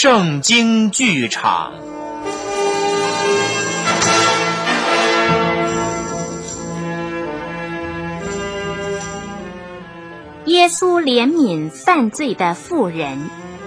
圣经剧场。 耶稣怜悯犯罪的妇人。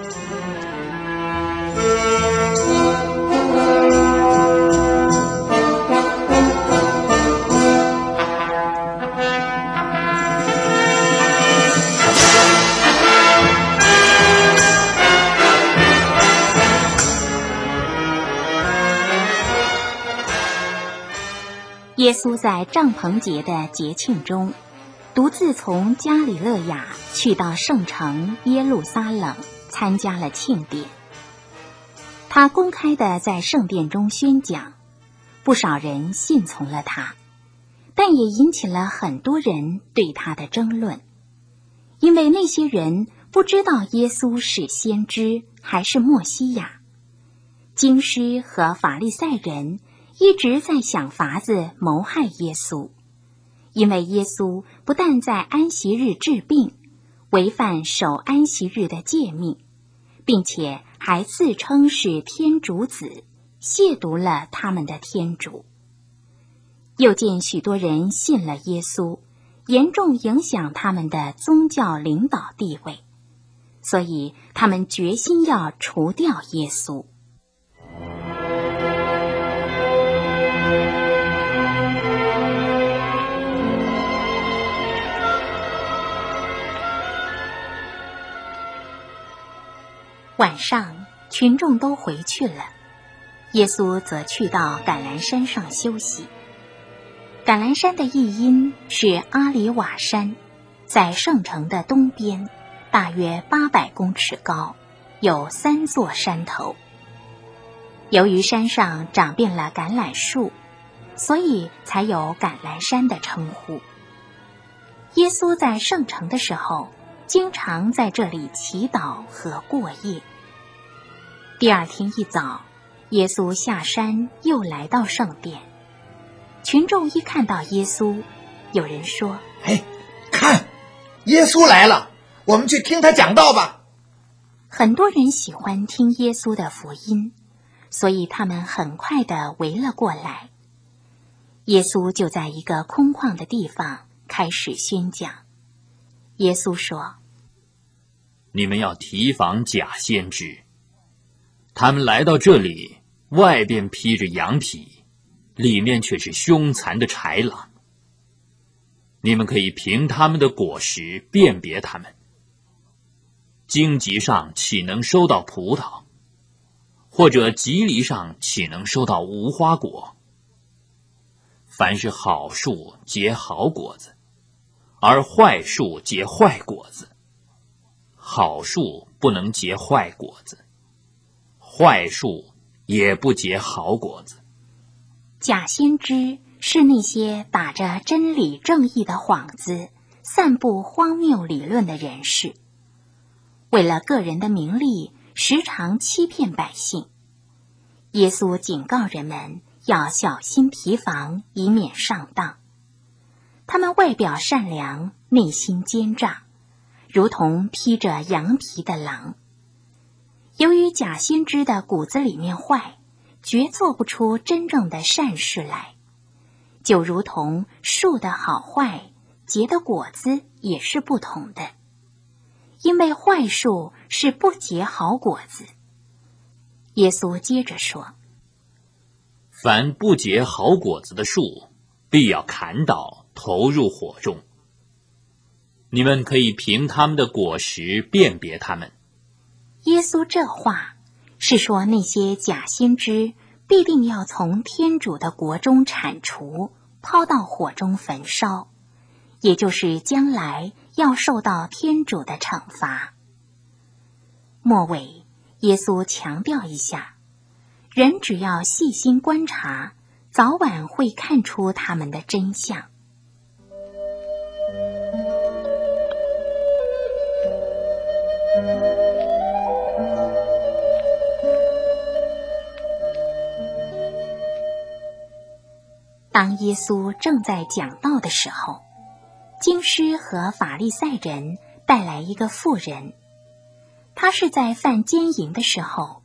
耶稣在帐篷节的节庆中，独自从加里肋亚去到圣城耶路撒冷，参加了庆典。他公开地在圣殿中宣讲，不少人信从了他，但也引起了很多人对他的争论，因为那些人不知道耶稣是先知还是默西亚。经师和法利赛人一直在想法子谋害耶稣，因为耶稣不但在安息日治病，违反守安息日的诫命，并且还自称是天主子，亵渎了他们的天主。又见许多人信了耶稣，严重影响他们的宗教领导地位，所以他们决心要除掉耶稣。晚上，群众都回去了，耶稣则去到橄榄山上休息。橄榄山的译音是阿里瓦山，在圣城的东边，大约800公尺高，有3座山头。由于山上长遍了橄榄树，所以才有橄榄山的称呼。耶稣在圣城的时候，经常在这里祈祷和过夜。第二天一早，耶稣下山又来到圣殿。群众一看到耶稣，有人说：“ 看，耶稣来了，我们去听他讲道吧。” 很多人喜欢听耶稣的福音，所以他们很快地围了过来。耶稣就在一个空旷的地方开始宣讲。耶稣说：“ 你们要提防假先知，他们来到这里，外边披着羊皮，里面却是凶残的豺狼。你们可以凭他们的果实辨别他们。荆棘上岂能收到葡萄，或者棘藜上岂能收到无花果？凡是好树结好果子，而坏树结坏果子。好树不能结坏果子，坏树也不结好果子。” 假先知是那些打着真理正义的幌子，散布荒谬理论的人士，为了个人的名利，时常欺骗百姓。耶稣警告人们要小心提防，以免上当。他们外表善良，内心奸诈，如同披着羊皮的狼。由于假先知的骨子里面坏，绝做不出真正的善事来，就如同树的好坏，结的果子也是不同的。因为坏树是不结好果子。耶稣接着说：“ 凡不结好果子的树，必要砍倒，投入火中。你们可以凭他们的果实辨别他们。” 耶稣这话是说那些假先知必定要从天主的国中铲除，抛到火中焚烧，也就是将来要受到天主的惩罚。末尾，耶稣强调一下，人只要细心观察，早晚会看出他们的真相。当耶稣正在讲道的时候，经师和法利赛人带来一个妇人，她是在犯奸淫的时候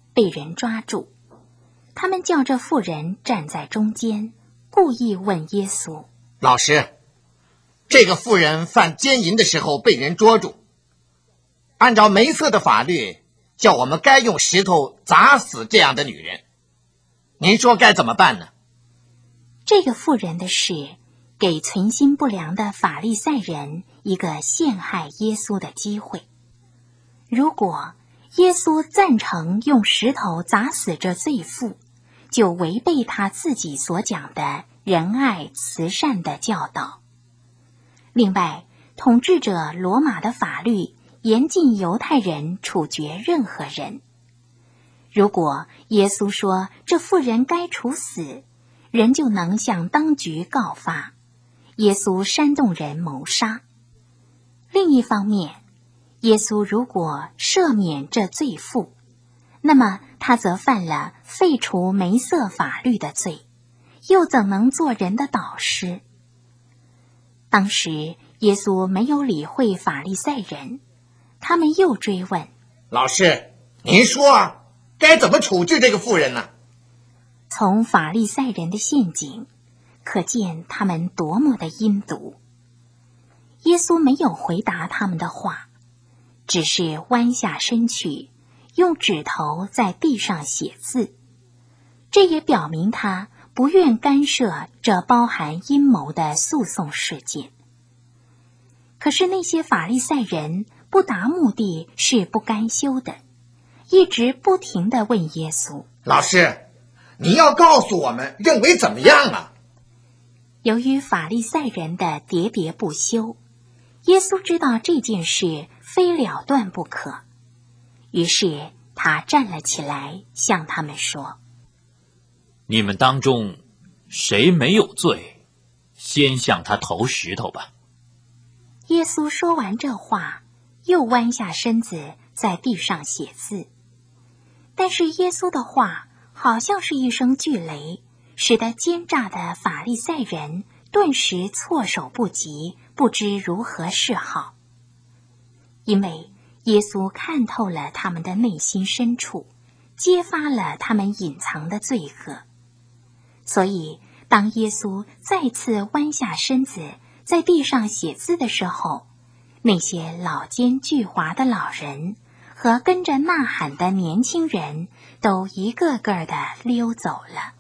被人抓住。他们叫这妇人站在中间，故意问耶稣： 老师，这个妇人犯奸淫的时候被人捉住，按照梅瑟的法律，叫我们该用石头砸死这样的女人，您说该怎么办呢？ 这个妇人的事给存心不良的法利赛人一个陷害耶稣的机会。如果耶稣赞成用石头砸死这罪妇，就违背他自己所讲的仁爱慈善的教导。另外，统治者罗马的法律严禁犹太人处决任何人。如果耶稣说这妇人该处死，人就能向当局告发，耶稣煽动人谋杀。另一方面，耶稣如果赦免这罪妇，那么他则犯了废除梅瑟法律的罪，又怎能做人的导师？当时耶稣没有理会法利赛人，他们又追问： 老师，您说啊，该怎么处置这个妇人呢？ 从法利赛人的陷阱，可见他们多么的阴毒。耶稣没有回答他们的话，只是弯下身去，用指头在地上写字。这也表明他不愿干涉这包含阴谋的诉讼事件。可是那些法利赛人不达目的是不甘休的，一直不停地问耶稣： 老师，你要告诉我们认为怎么样啊？ 由于法利赛人的喋喋不休，耶稣知道这件事非了断不可，于是他站了起来，向他们说： 你们当中谁没有罪，先向他投石头吧。 耶稣说完这话，又弯下身子在地上写字。但是耶稣的话好像是一声巨雷，使得奸诈的法利赛人顿时措手不及，不知如何是好。因为耶稣看透了他们的内心深处，揭发了他们隐藏的罪恶。所以当耶稣再次弯下身子在地上写字的时候，那些老奸巨猾的老人和跟着呐喊的年轻人都一个个的溜走了。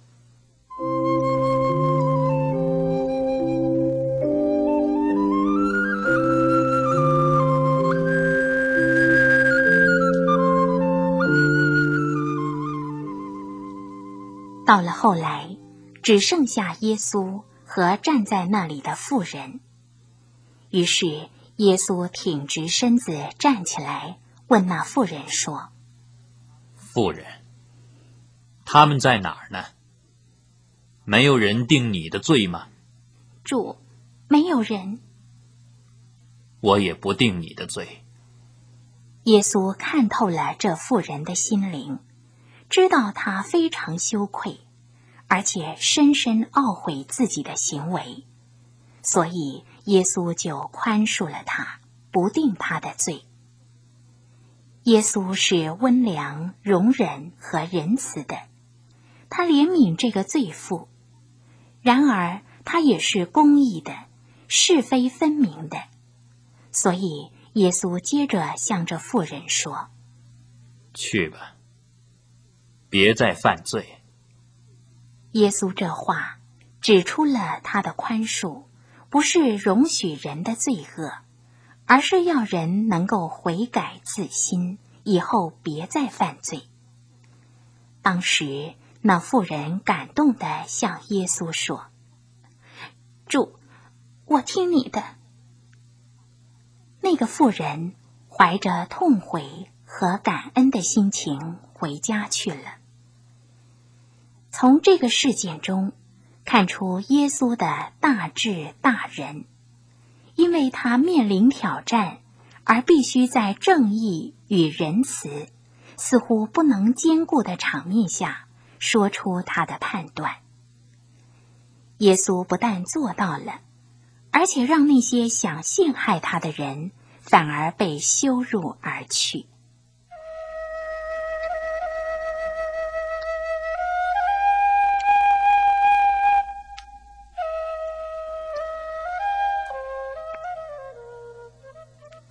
到了后来，只剩下耶稣和站在那里的妇人。于是耶稣挺直身子站起来，问那妇人说： 妇人，他们在哪儿呢？没有人定你的罪吗？ 主，没有人。 我也不定你的罪。 耶稣看透了这妇人的心灵，知道她非常羞愧，而且深深懊悔自己的行为，所以耶稣就宽恕了她，不定她的罪。耶稣是温良、容忍和仁慈的，他怜悯这个罪妇，然而他也是公义的，是非分明的。所以耶稣接着向这妇人说： 去吧，别再犯罪。 耶稣这话指出了他的宽恕，不是容许人的罪恶，而是要人能够悔改自新，以后别再犯罪。当时那妇人感动地向耶稣说：主，我听你的。那个妇人怀着痛悔和感恩的心情回家去了。从这个事件中看出耶稣的大智大仁，因为他面临挑战，而必须在正义与仁慈似乎不能兼顾的场面下说出他的判断。耶稣不但做到了，而且让那些想陷害他的人反而被羞辱而去。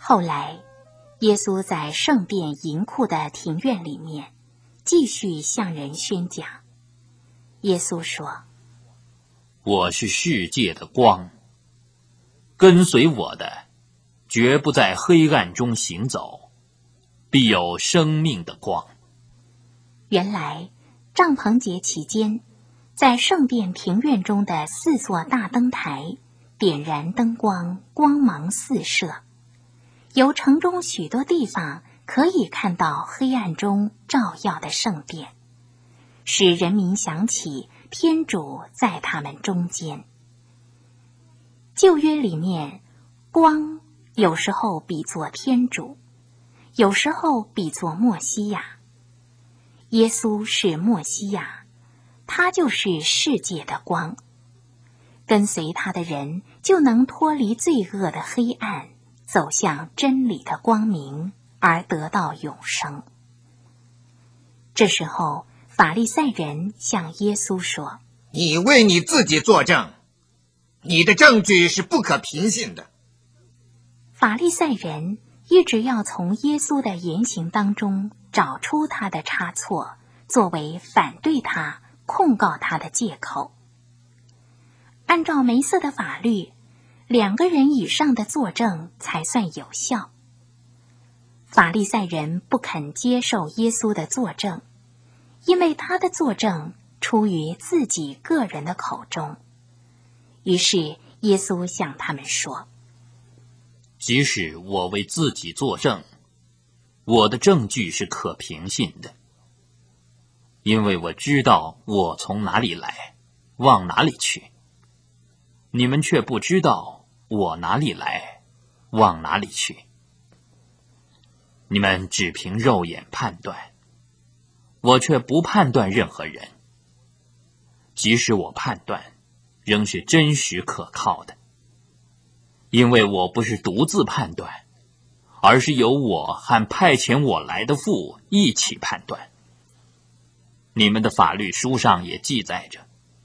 后来，耶稣在圣殿银库的庭院里面，继续向人宣讲。耶稣说： 我是世界的光，跟随我的，绝不在黑暗中行走，必有生命的光。 原来，帐篷节期间，在圣殿庭院中的4座大灯台点燃灯光，光芒四射，由城中许多地方可以看到黑暗中照耀的圣殿，使人民想起天主在他们中间。旧约里面，光有时候比作天主，有时候比作默西亚。耶稣是默西亚，他就是世界的光。跟随他的人就能脱离罪恶的黑暗，走向真理的光明，而得到永生。这时候，法利赛人向耶稣说： 你为你自己作证，你的证据是不可凭信的。 法利赛人一直要从耶稣的言行当中找出他的差错，作为反对他、控告他的借口。按照梅瑟的法律，2个人以上的作证才算有效。法利赛人不肯接受耶稣的作证，因为他的作证出于自己个人的口中。于是耶稣向他们说： 即使我为自己作证，我的证据是可凭信的，因为我知道我从哪里来，往哪里去。你们却不知道我哪里来，往哪里去。你们只凭肉眼判断，我却不判断任何人。即使我判断，仍是真实可靠的，因为我不是独自判断，而是由我和派遣我来的父一起判断。你们的法律书上也记载着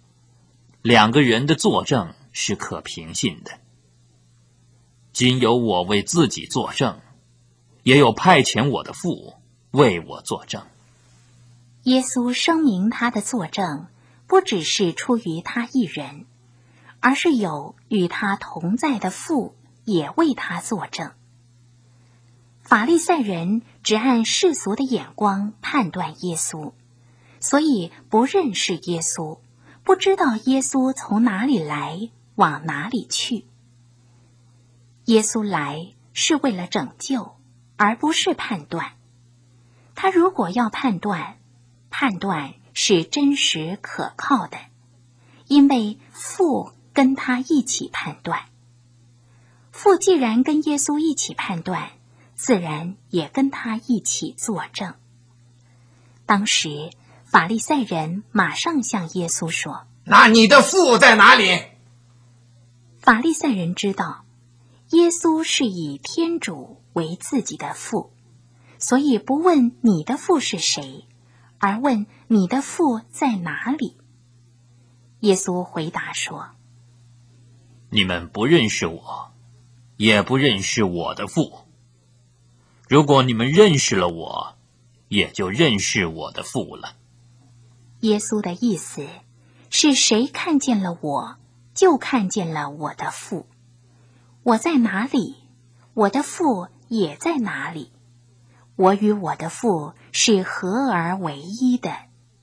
，2个人的作证是可凭信的。仅有我为自己作证，也有派遣我的父为我作证。 耶稣声明他的作证，不只是出于他一人，而是有与他同在的父也为他作证。法利赛人只按世俗的眼光判断耶稣，所以不认识耶稣，不知道耶稣从哪里来，往哪里去。耶稣来是为了拯救，而不是判断。他如果要判断，判断是真实可靠的，因为父跟他一起判断。父既然跟耶稣一起判断，自然也跟他一起作证。当时法利赛人马上向耶稣说： 那你的父在哪里？ 法利赛人知道耶稣是以天主为自己的父，所以不问你的父是谁，而问你的父在哪里。耶稣回答说： 你们不认识我，也不认识我的父。如果你们认识了我，也就认识我的父了。 耶稣的意思是，谁看见了我，就看见了我的父。我在哪里，我的父也在哪里。我与我的父是合而为一的。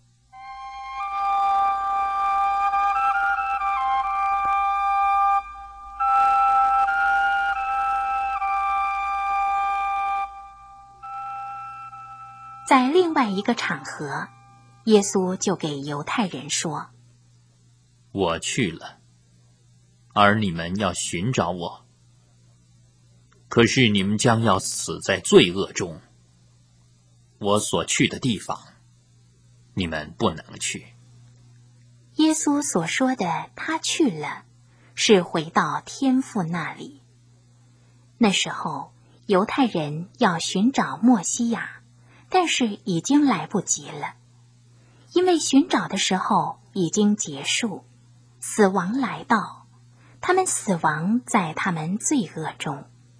在另外一个场合，耶稣就给犹太人说： 我去了，而你们要寻找我，可是你们将要死在罪恶中。我所去的地方，你们不能去。 耶稣所说的他去了，是回到天父那里。那时候犹太人要寻找默西亚，但是已经来不及了，因为寻找的时候已经结束，死亡来到，他们死亡在他们罪恶中，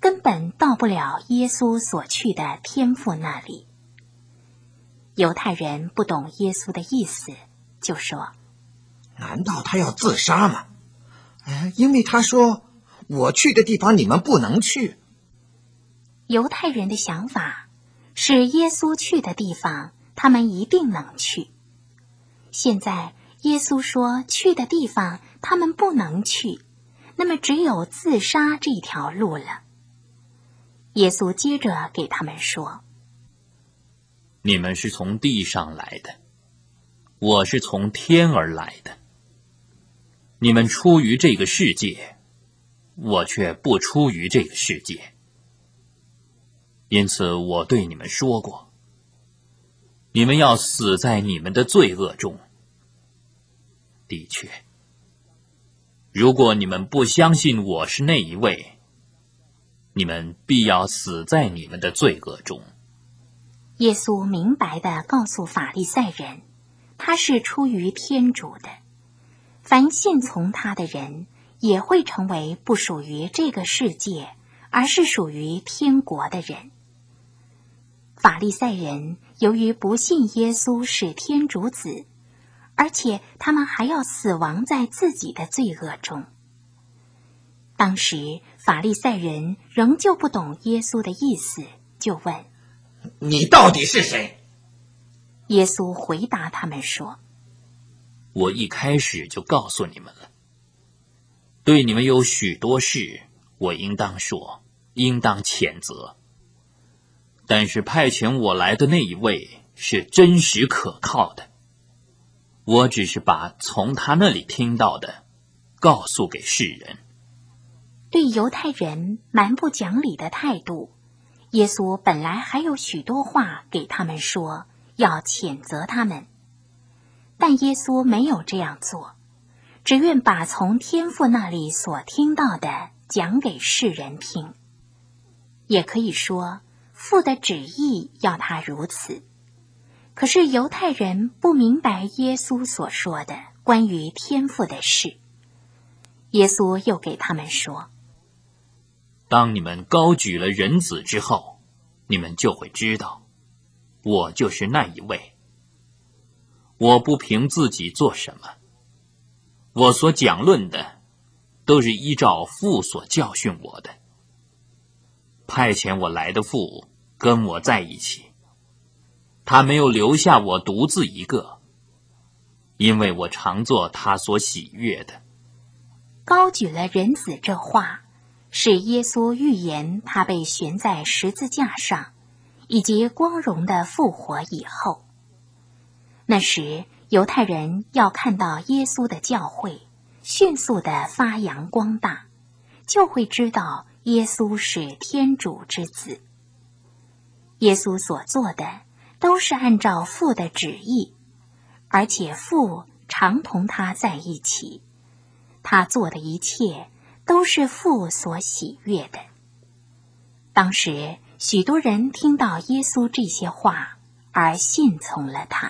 根本到不了耶稣所去的天父那里。犹太人不懂耶稣的意思，就说： 难道他要自杀吗？因为他说我去的地方你们不能去。 犹太人的想法是耶稣去的地方他们一定能去，现在耶稣说去的地方他们不能去，那么只有自杀这条路了。耶稣接着给他们说： 你们是从地上来的，我是从天而来的。你们出于这个世界，我却不出于这个世界。因此我对你们说过，你们要死在你们的罪恶中。的确，如果你们不相信我是那一位，你们必要死在你们的罪恶中。 耶稣明白地告诉法利赛人，他是出于天主的，凡信从他的人也会成为不属于这个世界，而是属于天国的人。法利赛人由于不信耶稣是天主子，而且他们还要死亡在自己的罪恶中。当时法利赛人仍旧不懂耶稣的意思，就问： 你到底是谁？ 耶稣回答他们说： 我一开始就告诉你们了，对你们有许多事我应当说，应当谴责，但是派遣我来的那一位是真实可靠的，我只是把从他那里听到的告诉给世人。 对犹太人蛮不讲理的态度，耶稣本来还有许多话给他们说，要谴责他们，但耶稣没有这样做，只愿把从天父那里所听到的讲给世人听。也可以说，父的旨意要他如此。可是犹太人不明白耶稣所说的关于天父的事。耶稣又给他们说： 当你们高举了人子之后，你们就会知道，我就是那一位。我不凭自己做什么，我所讲论的都是依照父所教训我的。派遣我来的父跟我在一起，他没有留下我独自一个，因为我常做他所喜悦的。 高举了人子这话，是耶稣预言他被悬在十字架上，以及光荣的复活以后。那时犹太人要看到耶稣的教会迅速地发扬光大，就会知道耶稣是天主之子。耶稣所做的都是按照父的旨意，而且父常同他在一起，他做的一切都是父所喜悦的。当时许多人听到耶稣这些话，而信从了他。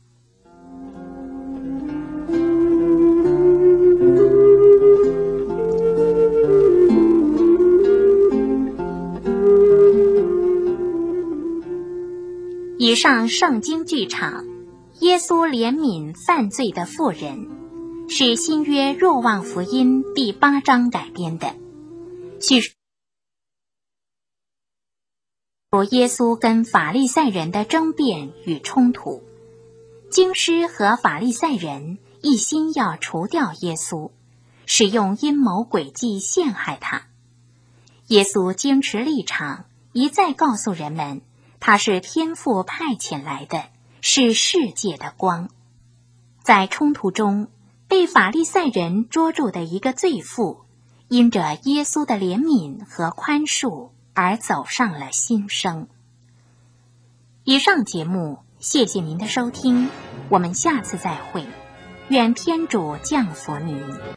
以上圣经剧场，耶稣怜悯犯罪的妇人，是新约若望福音第8章改编的。叙述耶稣跟法利赛人的争辩与冲突。经师和法利赛人一心要除掉耶稣，使用阴谋诡计陷害他。耶稣坚持立场，一再告诉人们，他是天父派遣来的，是世界的光。在冲突中，被法利赛人捉住的一个罪妇，因着耶稣的怜悯和宽恕而走上了新生。以上节目，谢谢您的收听，我们下次再会，愿天主降福您。